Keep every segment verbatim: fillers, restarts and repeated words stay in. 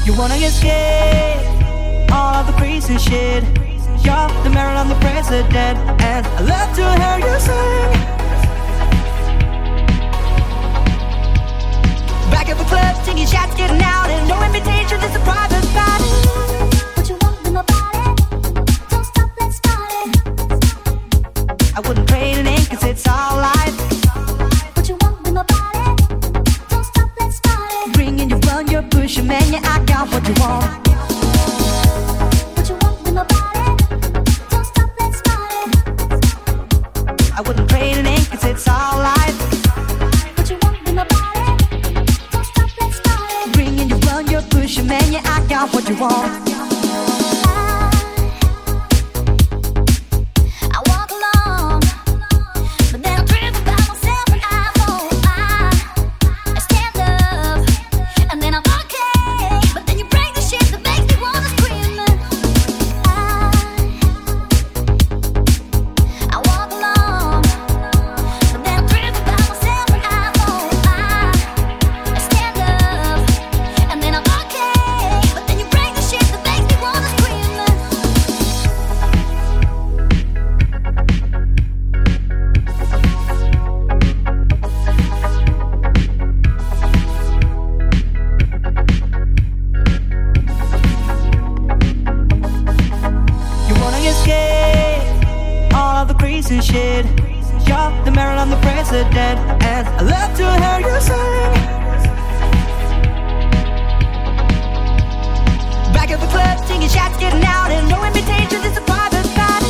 You wanna get scared, all of the crazy shit. You're the mayor and the president, and I love to hear you sing. Back at the club, taking shots, getting out, and no invitation, it's a private party. What you want with my body? Don't stop, let's party. I wouldn't trade it in, cause it's all life. What you want with my body? Don't stop, let's party. Bring in your run, your push, your man, yeah, I got what you want. What you want with my body? Don't stop, let's party. I wouldn't trade it in, cause it's all life. What you want with my body? Don't stop, let's party. Bring in your run, your push, your man, yeah, I got what you want. Shit. You're the mayor and the president, and I love to hear you sing. Back at the club, taking shots, getting out, and no invitations, it's a private party.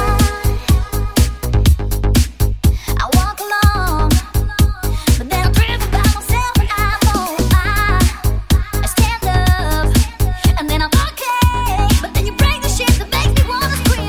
I walk along, but then I trip by myself and I fall. I stand up, and then I'm okay, but then you break the shit that makes me wanna scream.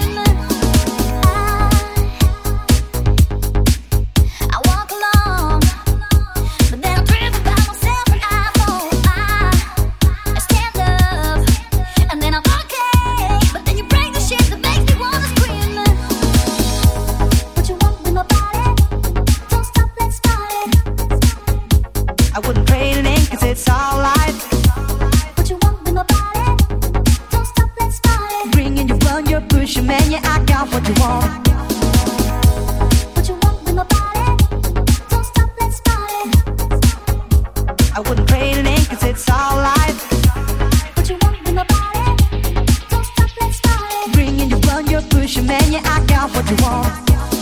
I wouldn't trade it in, cause it's all life. What you want with my body? Don't stop, let's party. Bring in your run, your push, your man, yeah, I got what you want. What you want with my body? Don't stop, let's party. I wouldn't trade it in, cause it's all life. What you want with my body? Don't stop, let's party. Bring in your run, your push, your man, yeah, I got what you want.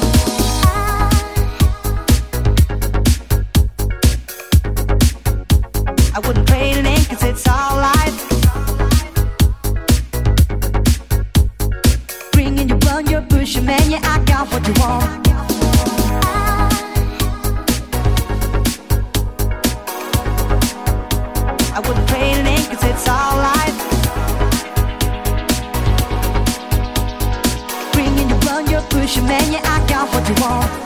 I wouldn't trade it in, cause it's all life. Bring in your run, your push, your man, yeah, I got what you want. I wouldn't trade it in, cause it's all life. Bring in your run, your push, your man, yeah, I got what you want.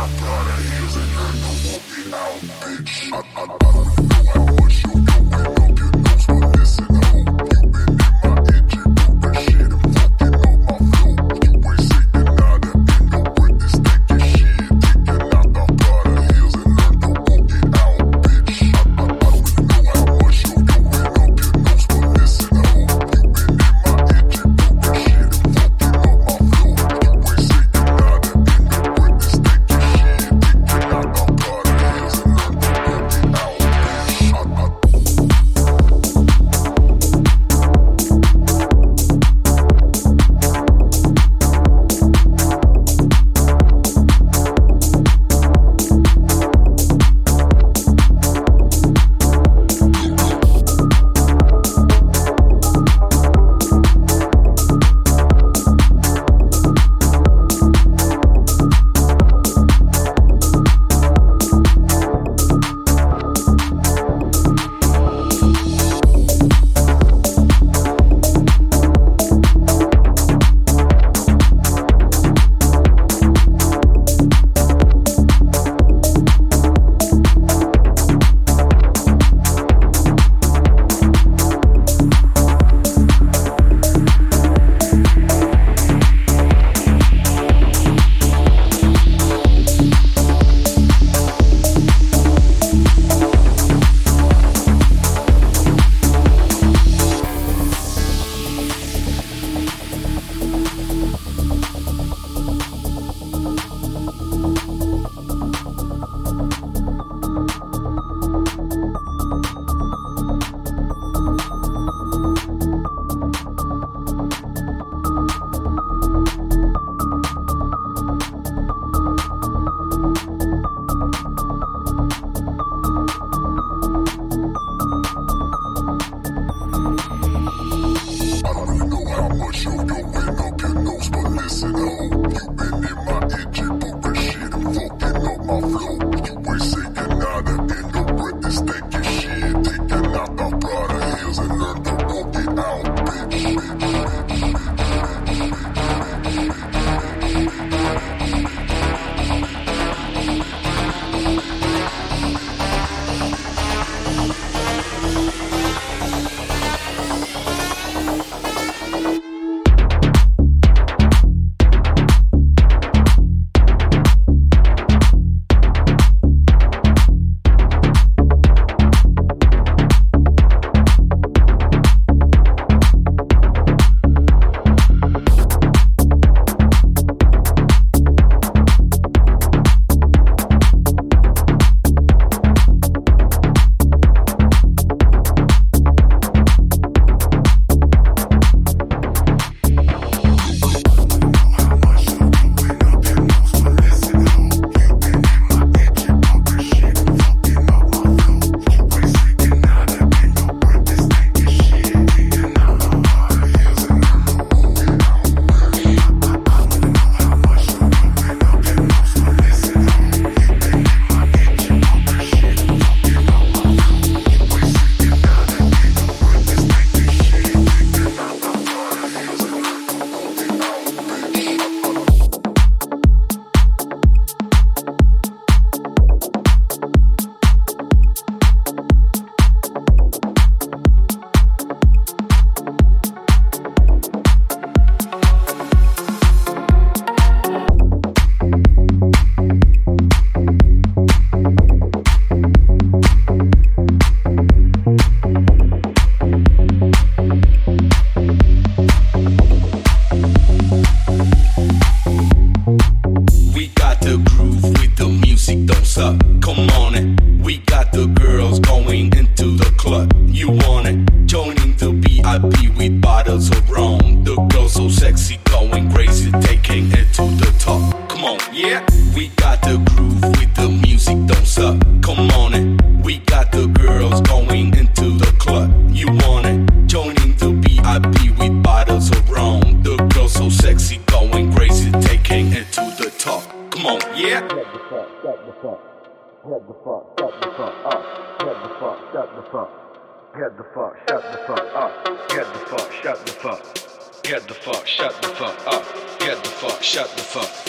Get the fuck, shut the fuck up. Get the fuck, shut the fuck.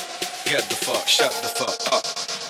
Get the fuck, shut the fuck up.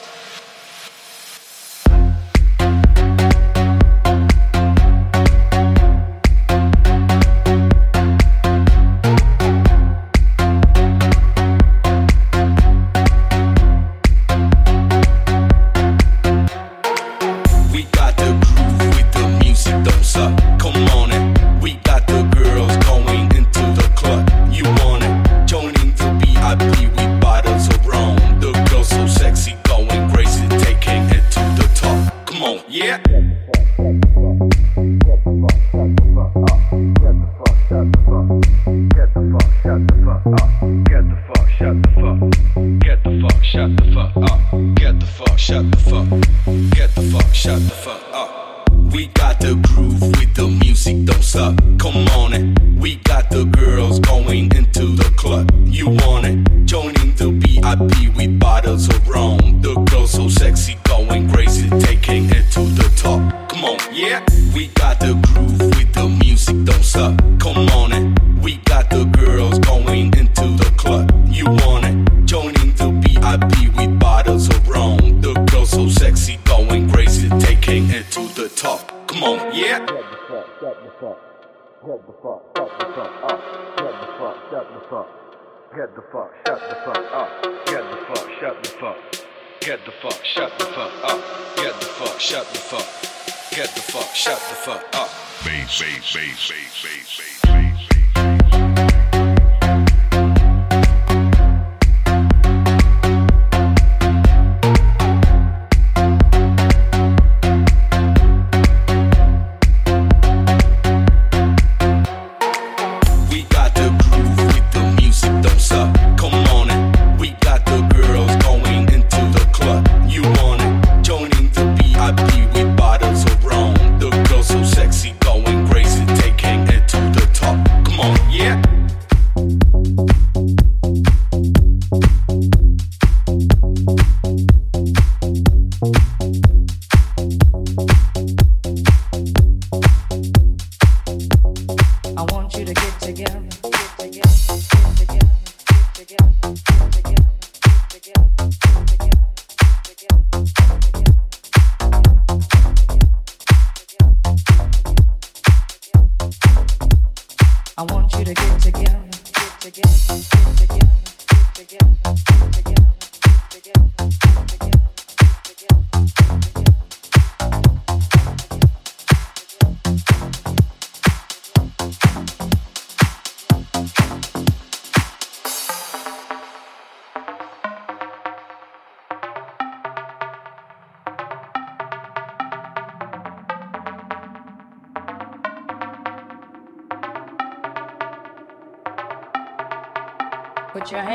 Put your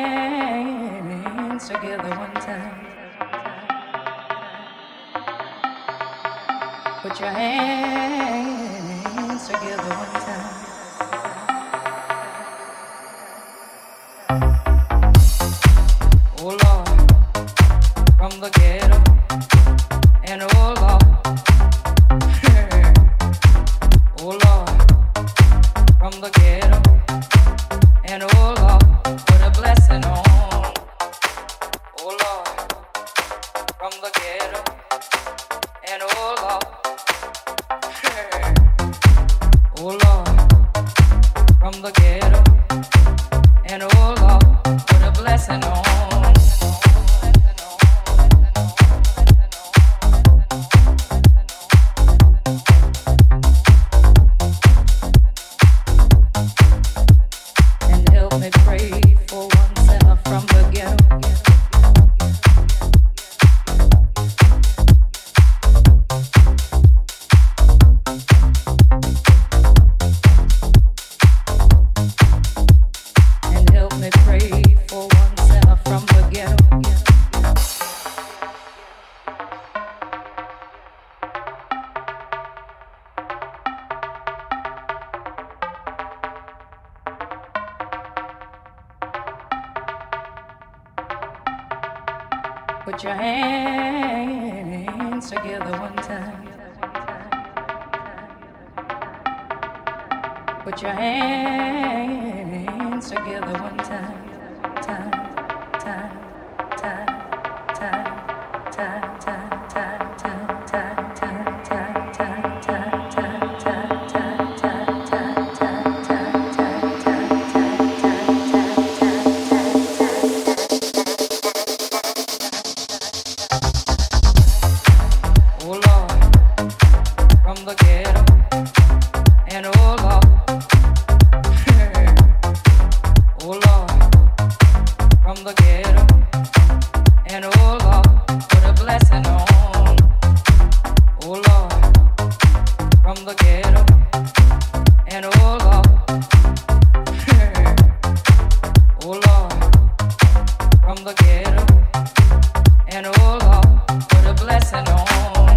hands together one time. Put your hands together one time. Oh Lord, from the ghetto, and oh Lord, oh Lord, from the ghetto, and oh Lord. Put a blessing on, oh Lord, from the ghetto, and oh Lord, oh Lord, from the ghetto, and oh Lord, put a blessing on. And help me pray for oneself from the ghetto. And help me pray for oneself from the ghetto. Put your hands together one time. Put your hands together one time. Time, time. and oh Lord, put a blessing on. Oh Lord, from the ghetto, and oh Lord, oh Lord, from the ghetto, and oh Lord, put a blessing on.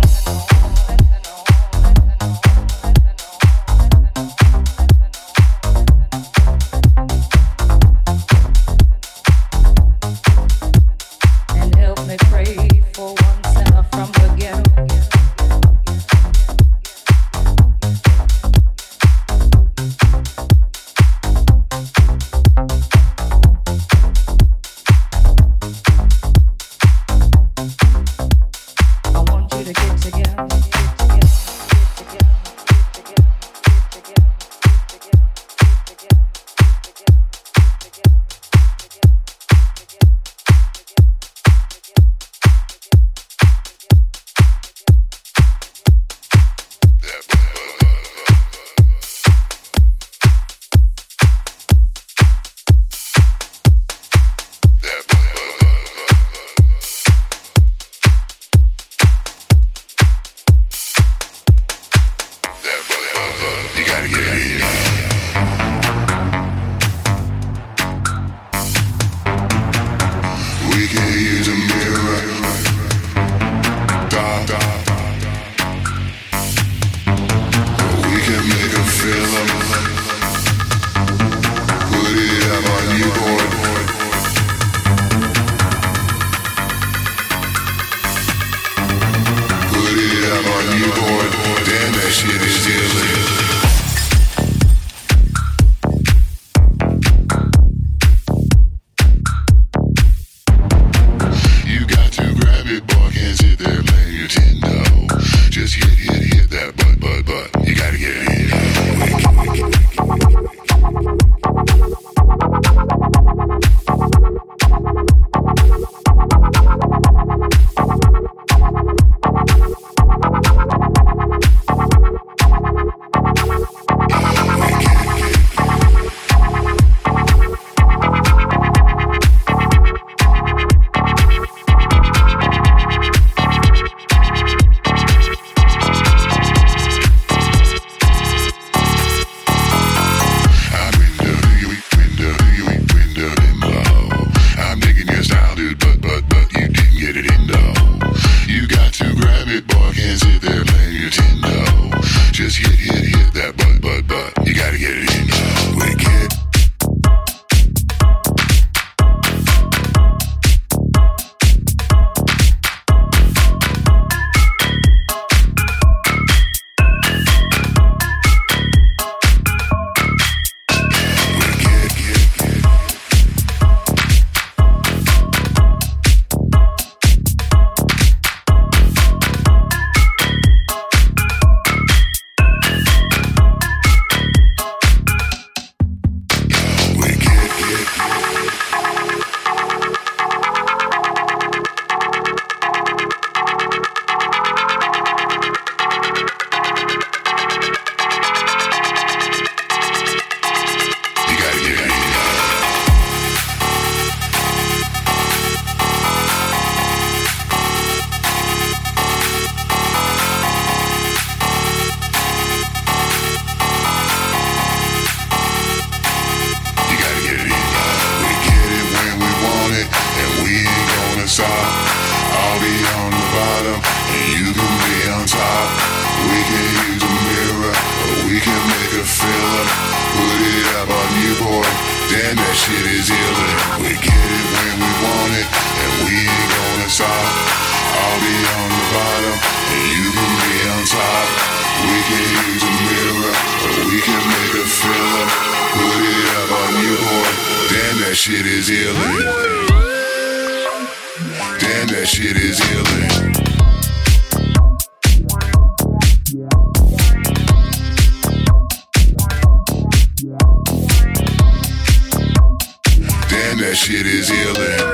That shit is healing.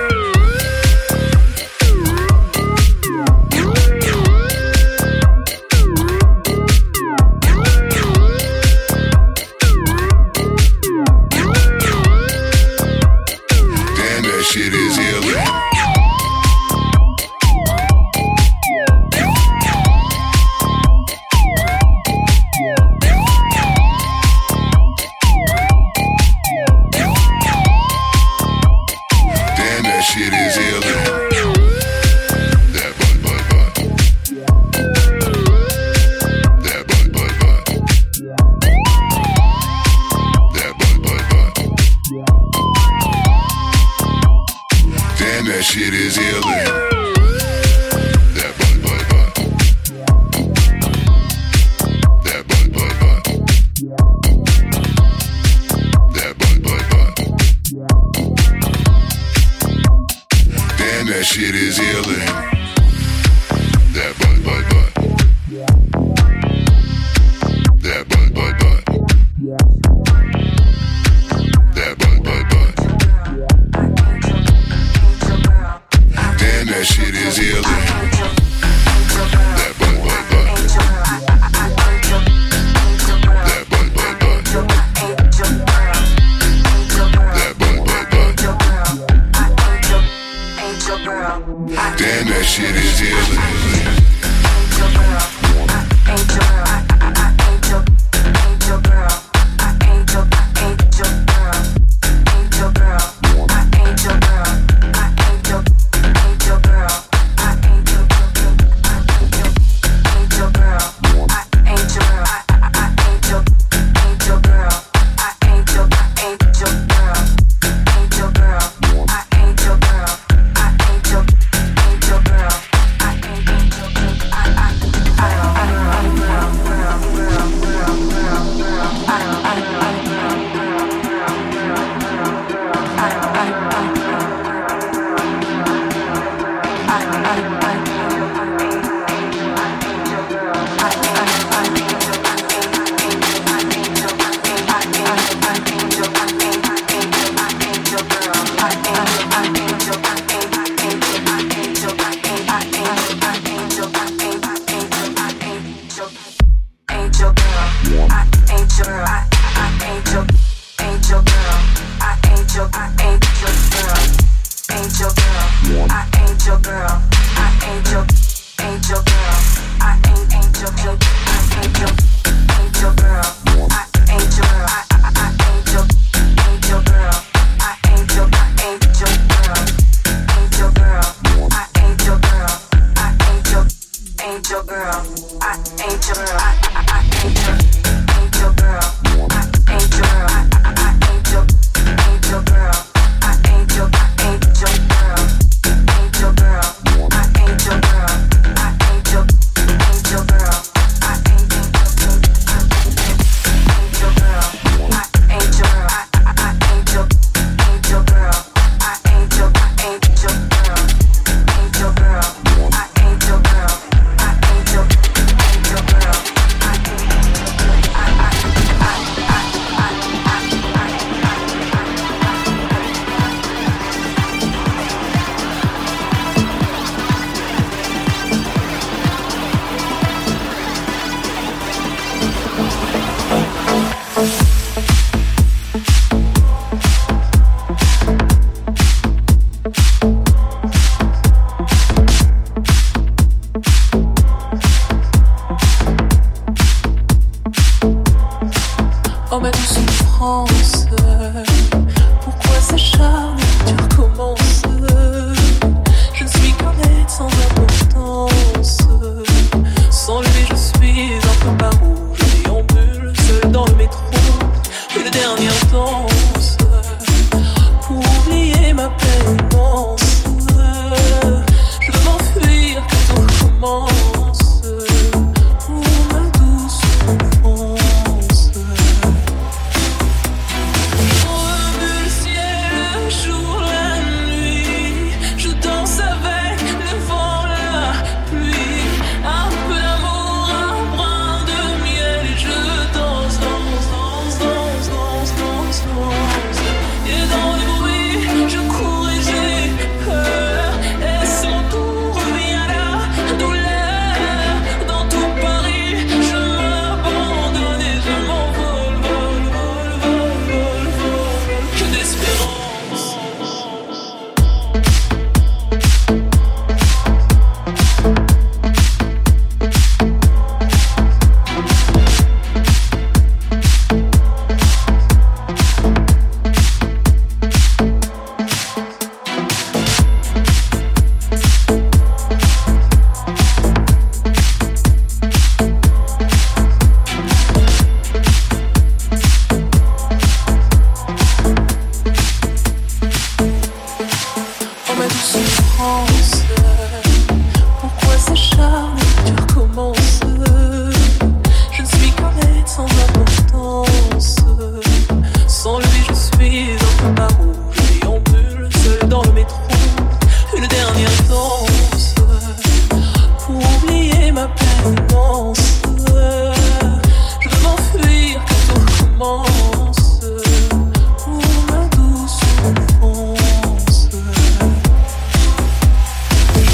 Shit is healing. Damn, that shit is illin'. That butt, butt, butt. That butt, butt, butt. That butt, butt, butt. Damn, that shit is illin'. That butt, butt, butt. That butt, butt, butt. That butt, butt, butt. Damn, that shit is illin'. That butt, butt, butt. That butt, butt, butt. That butt, butt, butt. Damn, that shit is illin'. Girl. souffrance. Pourquoi s'acharner, tu recommences? Je ne suis qu'un être sans importance. Sans lui je suis un peu paro. Je déambule seul dans le métro. Une dernière danse pour oublier ma peine immense. Je veux m'enfuir que tout recommence. Pour ma douce enfance.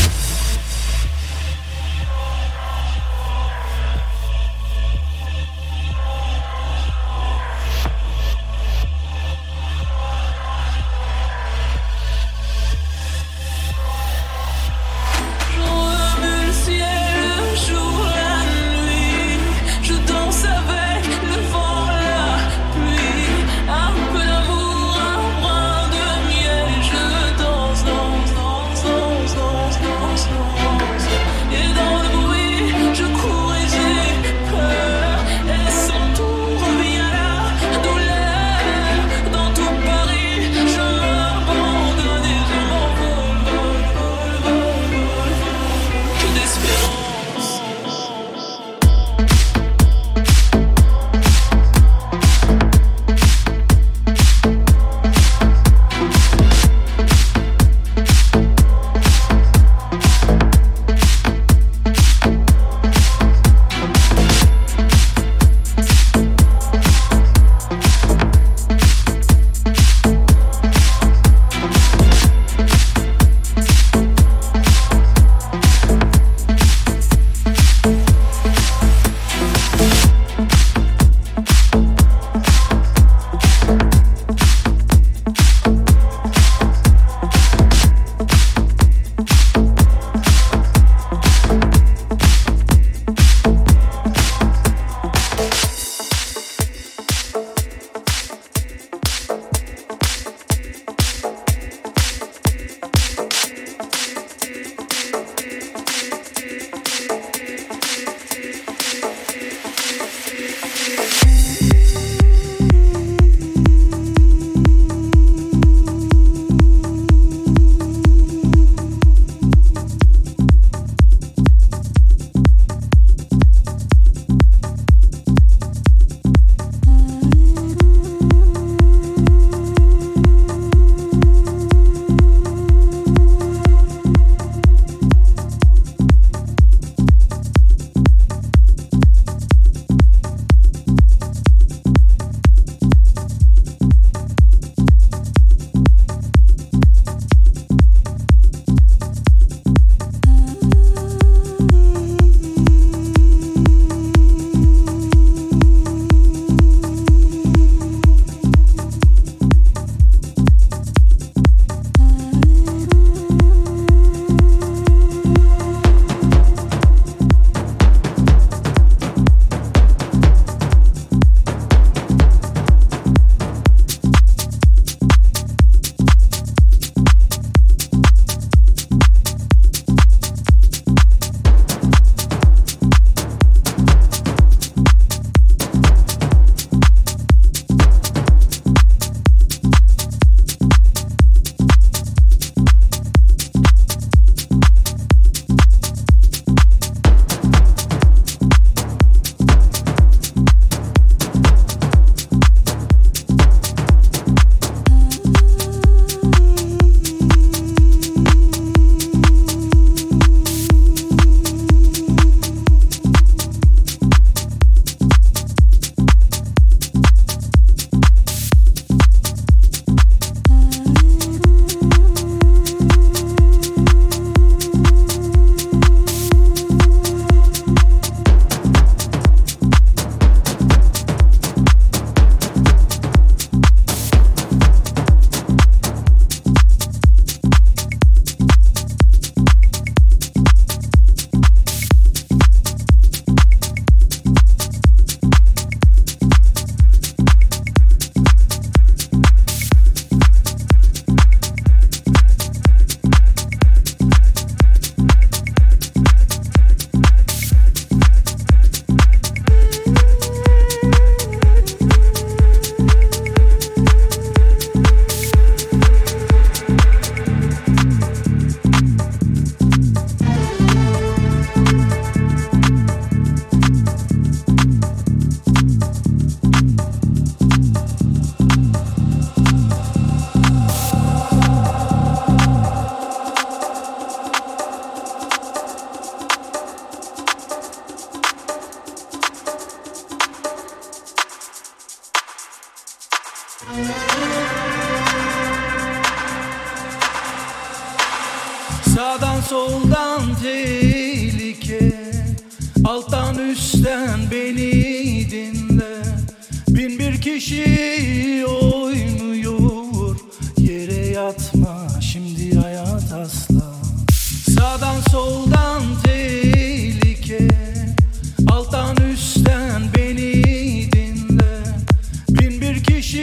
Sağdan soldan tehlike, alttan üstten beni dinle. Bin bir kişi oynuyor, yere yatma şimdi hayat asla. Sağdan soldan tehlike, alttan üstten beni dinle. Bin bir kişi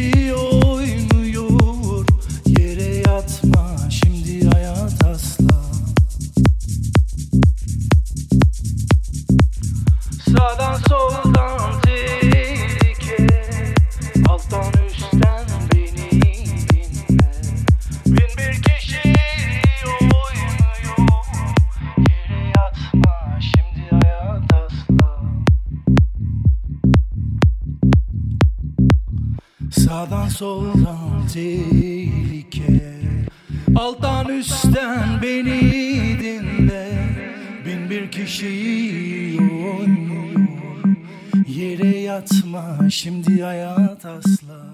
oynuyor, yere yatma şimdi hayat asla. Sağdan soldan tehlike, alttan üstten beni dinle. Bin bir kişi oynuyor, yere yatma şimdi hayat asla. Sağdan soldan tehlike, alttan üstten beni dinle. Bin bir kişi oynuyor, yere yatma şimdi hayat asla.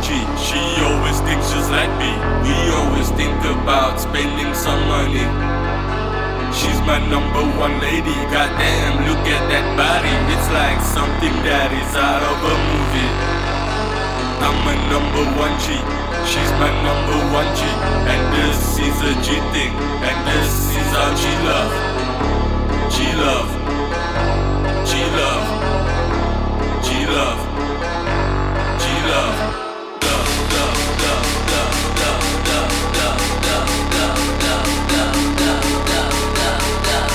G. She always thinks just like me. We always think about spending some money. She's my number one lady. Goddamn, look at that body. It's like something that is out of a movie. I'm a number one G. She's my number one G. And this is a G thing. And this is our G love. G love. G love. G love. G love. Love, love, love, love, love, love, love, love, love, love, love, love, love, love,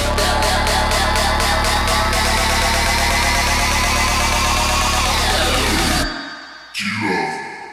G love.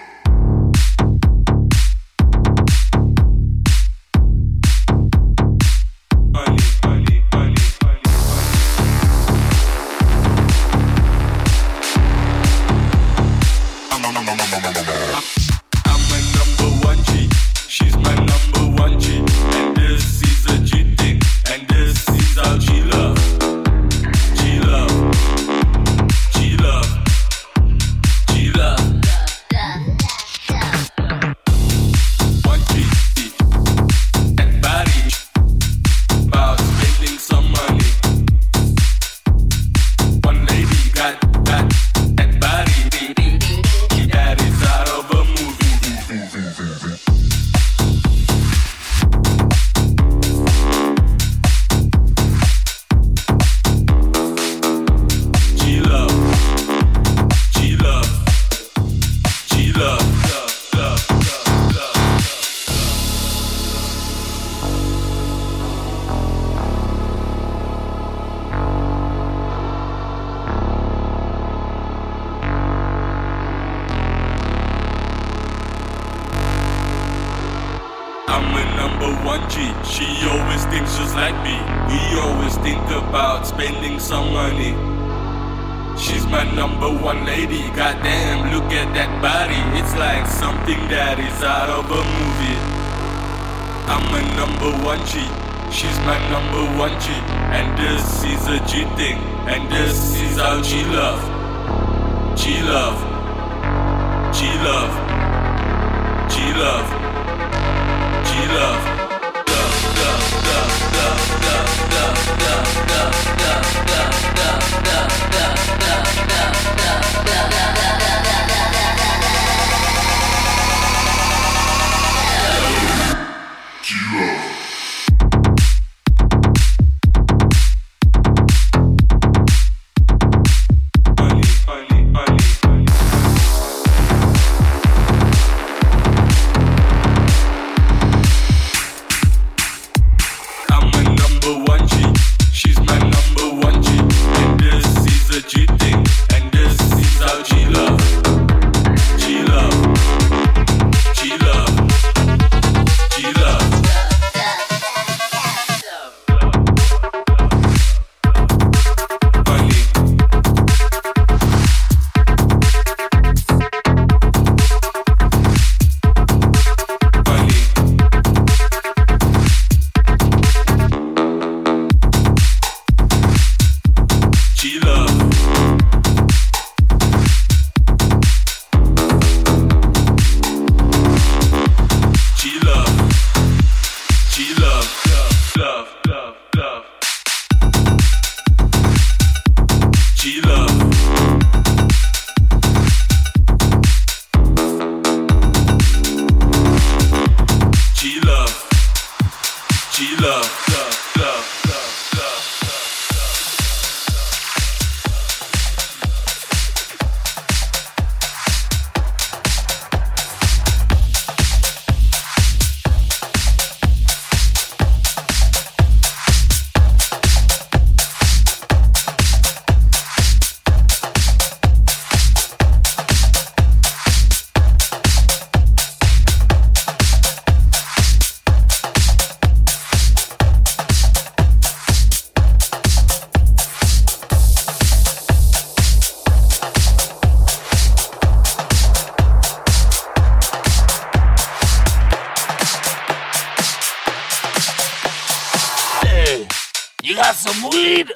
some weed.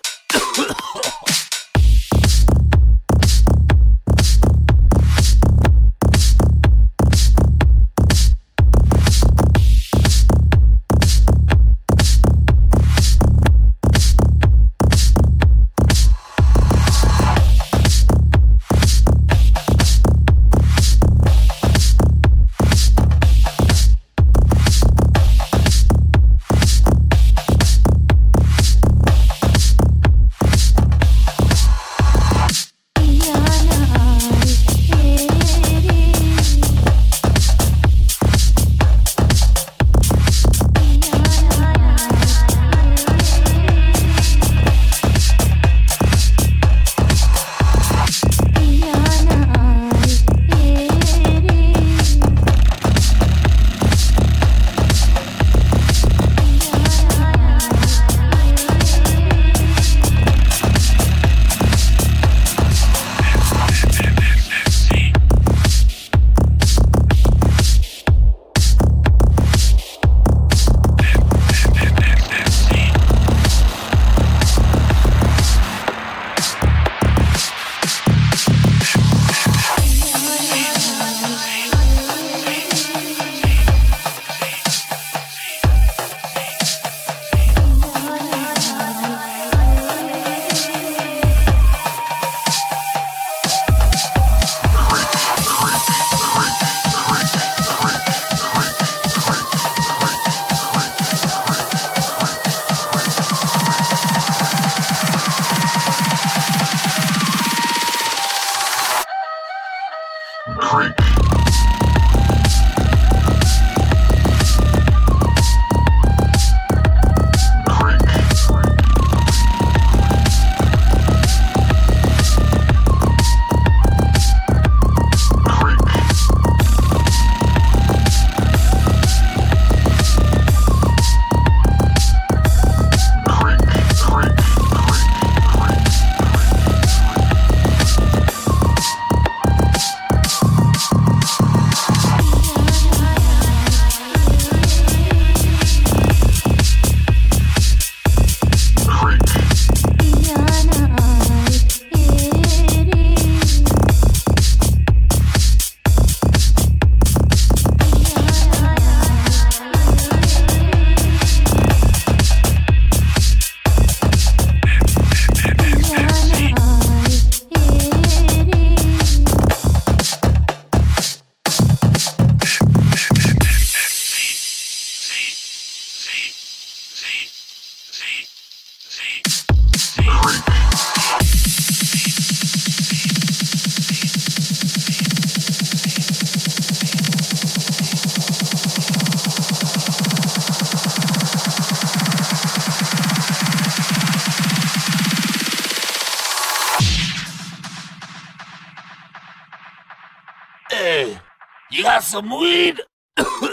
Hey, you got some weed?